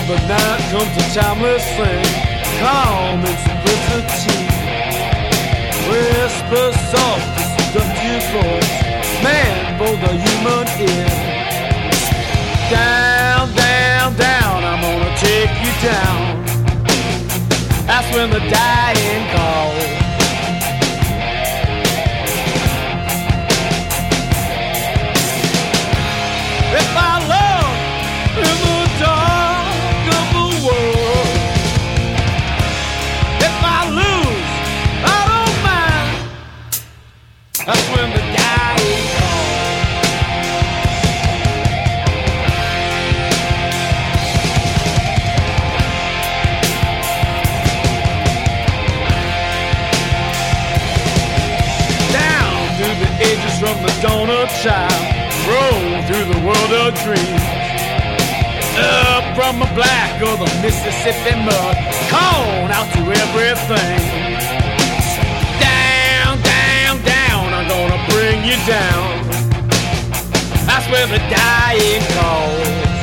the night comes a timeless thing, calm and simplicity. Whisper soft to seductive voice, man for the human ear. Down, down, down, I'm gonna take you down. That's when the dying calls. If I love in the dark of the world, if I lose, I don't mind. That's when the dying calls. Down through the ages from the dawn of child, roll through the world of dreams. Up from the black of the Mississippi mud, call out to everything. Down, down, down, I'm gonna bring you down. That's where the dying calls.